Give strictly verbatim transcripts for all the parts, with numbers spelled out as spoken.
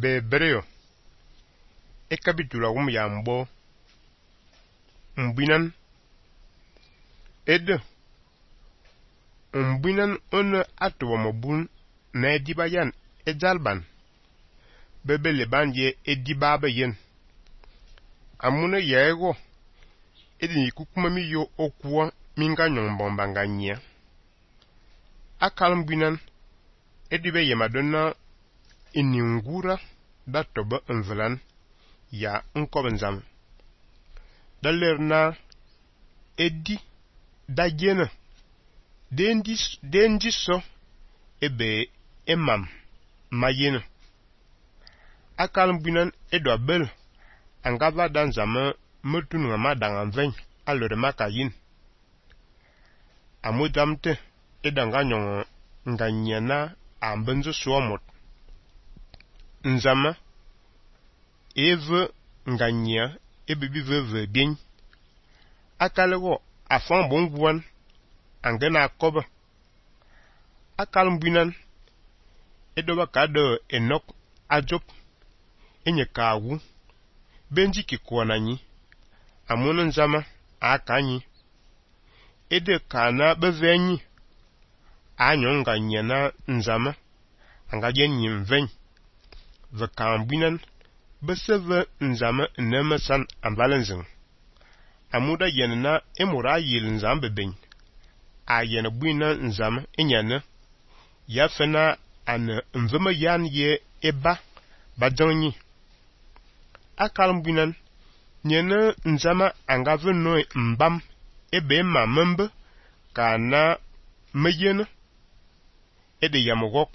Bebreo e capitula um yambo umbinan ed umbinan on atwa mabun na dibayan e jalban bebele banje e dibaba yen amuna yego edini kukuma mi yo okuwa minga nyombo banganya akalm binan edibe yemadonna iningura datoba envelan ya nkobenzam dalerna edi dajena dendis dendiso ebe emam mayena akalm binan edwa bel angava dan zama mutun ngama dangan ven alore makayin amudamte edanga nyong nganyana ambenzo swomot nzama eve nganya ebibi veve bien akalego afan bonguan angena koba akalm binan edoba kado enok ajop enye kawu benji kikwananyi amunan zama akanyi ede kana bevenyi anyonga nyana nzama angaje nyimven vakambinan beseve nzama nemasan ambalenzing amuda yenna emura yil nzambe ben ayena buina nzama enyana yafena an mvema yan ye eba badanyi akalmbinan nyena nzama angaveno mbam ebe mamembe kana meyena ede yamogok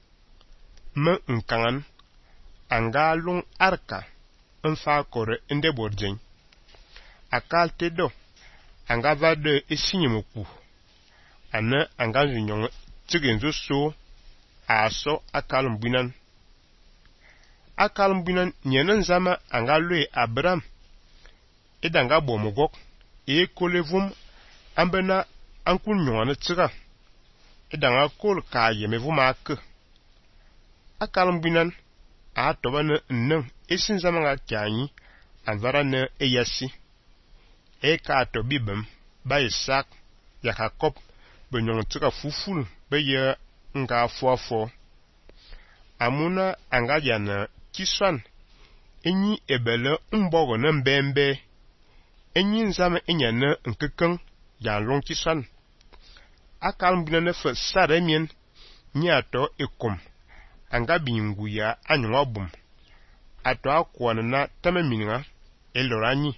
me nkangan angalung arka enfa kore ende borjen akal tedo angava de esinyemoku ana angazu nyong tsigenzo so aso akalm binan akalm binan nyenen zama angalwe abram edanga bomogok e kolevum ambena ankun nyona tsira edanga kol kaye mevuma ke akalm binan a tobana nan esin zama nga kyanyi anvara na eyasi e ka to bibem ba Isak Yakakop benyong tsira fuful be ye nga fofo amuna angajana kiswan enyi ebele mbogo na mbembe enyi nzama enyana nkekeng ya long kiswan akalm binana fa saremien nyato ekom anga bingu ya anyobum ato akwana na tamaminga eloranyi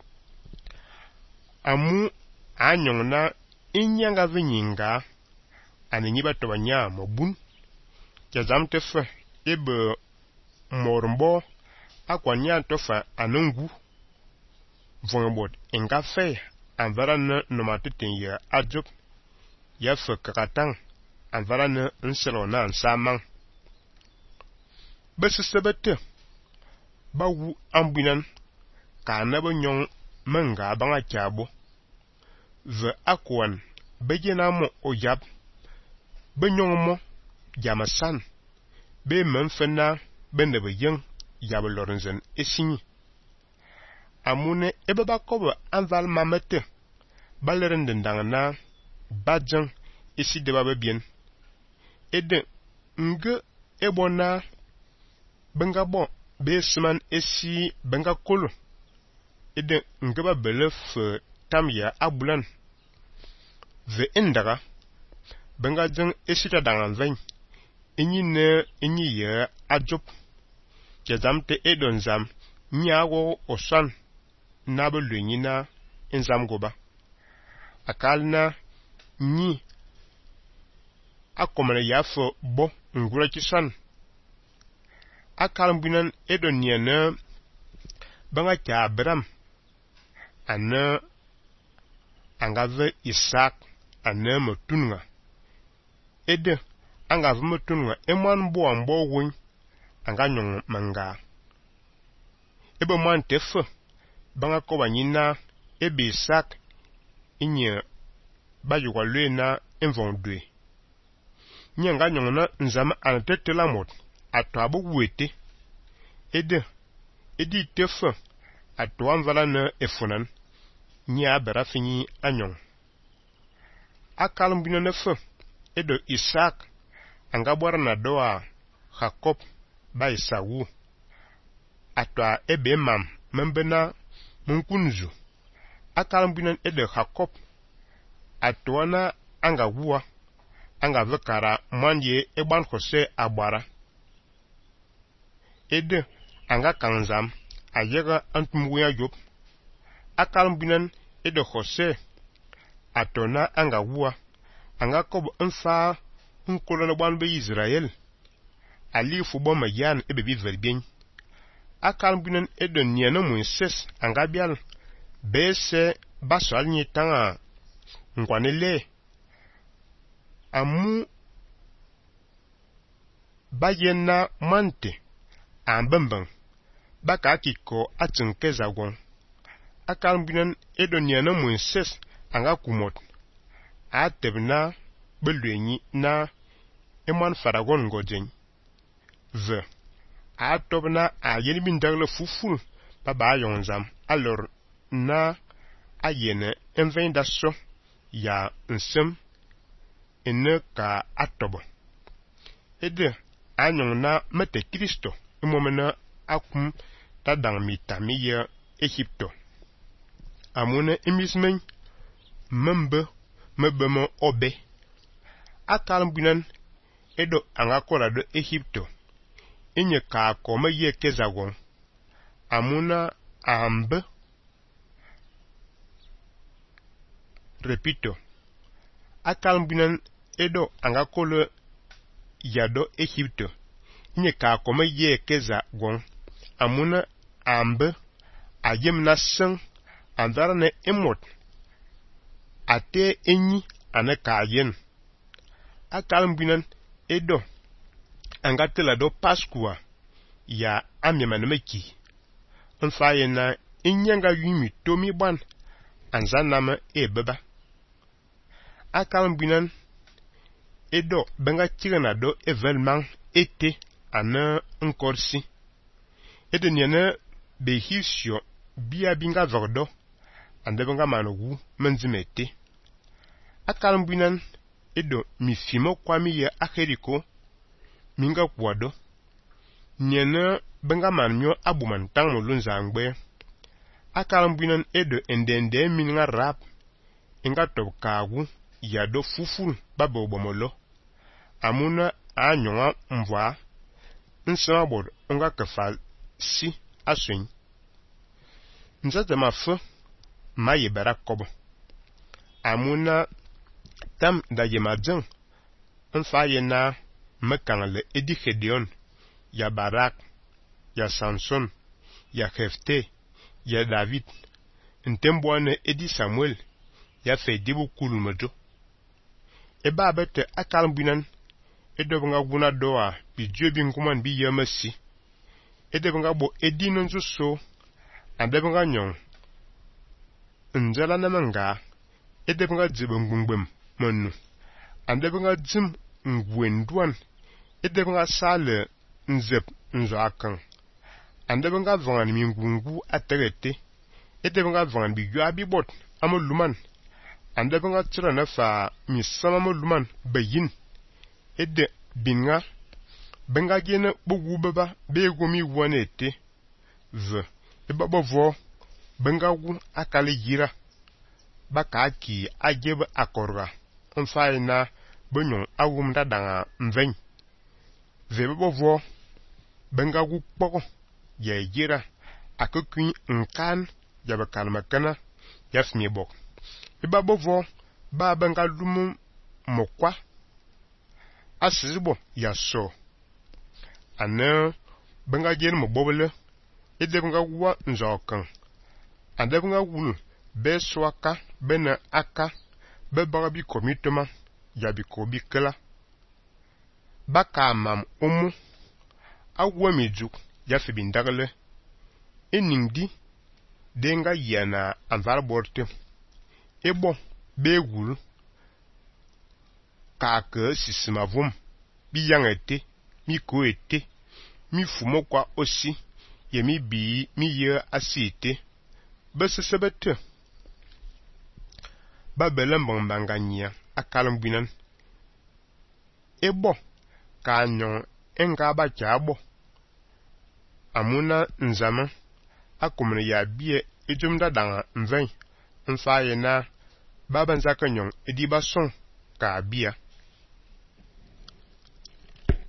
amu anyong na inyanga vinyinga aninyi bato banya mobun jazamte fa ebe mormbo akwanya tofa anungu vongbot enga fe anvara na nomateten ya ajop ya fa kakatang anvara na nselo na nsamang besesebete bawu ambinan kana banyong manga banga chabo ve akwan bejena mo oyab banyong mo jamasan be menfena bende beyeng yab lorenzen esinyi amune ebe bakoba anval mamete baleren dendangana bajang isi deba bebien ede nge ebona benga bon be sman esi benga kolo ede nge ba belef tamya abulan ve endaga benga jeng esi ta dangan ven enyi ne enyi ya ajop jazamte edon zam nyago osan nabo lunyina enzam goba akalna nyi akomana yafo bo ngura kisan akalm binan edon nyana banga cha bram ana angave Isak ana motunga ede angave motunga emwan bo ambo won anganyong manga ebe man tefe banga ko banyina ebe Isak inye bayuwa lwena envondwe nyanga nyongna nzama anatetela mot atabo wete ede edi tefa atuan vala na efunan nya berafini anyon akalum bino nefa edo Isaac angabwara na doa Jacob ba Isawu atwa ebe mam membena munkunzu akalum bino edo Jacob atwana anga wua anga vekara manje egban Jose agbara ede anga kanzam ayega antumbuya job akalum binan edo Jose atona anga wua anga kob enfa unkolona ban be Israel ali fubo mayan ebe bi verbien akalum binan edo niana Moses anga bial bese basal ni tanga ngwanele amu bayena mante ambambang baka kiko atinkeza gon akalum binan edo niana Moses anga kumot atebna belwenyi na eman faragon ngojen ve atobna ayen bindagle fuful baba yonzam alor na ayene envein daso ya nsem ene ka atobo ede anyon na mete Kristo imomena akum tadang mitami ya Egypto amune imismen membe mebemo obe akalum binan edo angakola do Egypto inye ka koma ye kezagon amuna ambe repito akalum binan edo angakolo yado Egypto inye ka koma ye kezagon amuna ambe ayem nasen andarane emot ate enyi ane kayen akalum binan edo angatela do Pascua ya amyemane meki nfaye na inyanga yumi tomi ban anzanama ebeba akalum binan edo benga tigana do evelman ete ana nkorsi edo nyene behisio bia binga vordo ande benga manogu menzimete akalum binan edo mifimo kwami ya aheriko minga kwado nyene benga manmyo abuman tangmo lunzangbe akalum binan edo endende minga rap inga tobkagu yado fuful babo bomolo amuna anyonga mvwa nsabod unga kafal si aswin nzate mafe maye barakobo amuna tam da yemadzen nfaye na mekangle edi Gedeon ya Barak ya Samson ya Jefte ya David ntembwane edi Samuel ya fedibu kulmedo eba bete akalum binan edo benga guna doa bi jobi nguman bi yamasi edo benga bo edi nonzo so ande benga nyon nzela na manga edo benga dzibe ngungbem manu ande benga dzim ngwendwan edo benga sale nzep nzo akan ande benga vangan mi ngungu aterete edo benga vangan bi yabi bot amoluman ande benga tira na fa mi sama moluman bayin ede binga benga gene bugu baba bego mi wonete v eba bovo benga wu akale yira baka ki ajebe akorga onfaina bonyon awum dadanga mven ve bovo benga wu poko ye yira akokun nkan yabe kalmakana yafmi bok eba bovo ba benga lumu mokwa asibo yaso ana benga gene mo bobele ede benga wa nzokan ande benga wulu be swaka bena aka be barabi komitema yabi kobi kala baka mam umu awamijuk yafi bindagle eningdi denga yana anvar borte ebo be wulu kake sisima vum bi yangete mi ko ete mi fumo kwa osi yemi bi mi ye asite besesebete ba belam banganya akalam binan ebo ka nyon enga ba jabo amuna nzama akumne ya bie ejumda danga mven mfa yena baban zakanyon edi ba son ka bia